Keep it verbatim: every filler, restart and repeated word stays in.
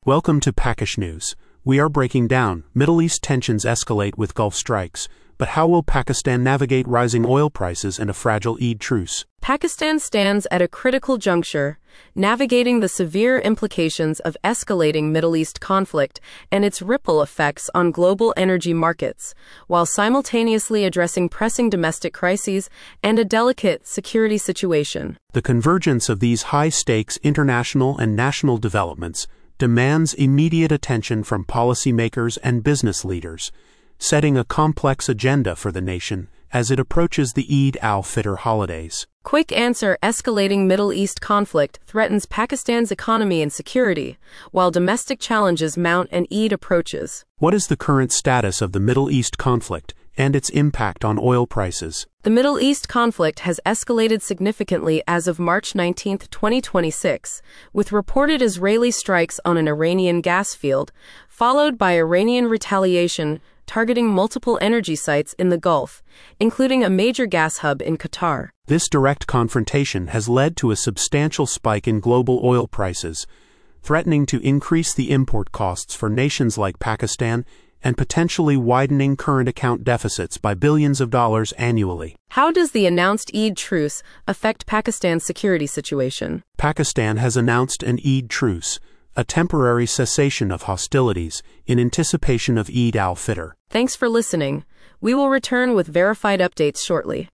Welcome to Pakish News. We are breaking down Middle East tensions escalate with Gulf strikes, but how will Pakistan navigate rising oil prices and a fragile Eid truce? Pakistan stands at a critical juncture, navigating the severe implications of escalating Middle East conflict and its ripple effects on global energy markets, while simultaneously addressing pressing domestic crises and a delicate security situation. The convergence of these high-stakes international and national developments demands immediate attention from policymakers and business leaders, setting a complex agenda for the nation as it approaches the Eid al-Fitr holidays. Quick answer: escalating Middle East conflict threatens Pakistan's economy and security, while domestic challenges mount and Eid approaches. What is the current status of the Middle East conflict and its impact on oil prices? The Middle East conflict has escalated significantly as of March nineteenth, twenty twenty-six, with reported Israeli strikes on an Iranian gas field, followed by Iranian retaliation targeting multiple energy sites in the Gulf, including a major gas hub in Qatar. This direct confrontation has led to a substantial spike in global oil prices, threatening to increase the import costs for nations like Pakistan and potentially widening current account deficits by billions of dollars annually. How does the announced Eid truce affect Pakistan's security situation? Pakistan has announced an Eid truce, a temporary cessation of hostilities in anticipation of Eid al-Fitr. Thanks for listening. We will return with verified updates shortly.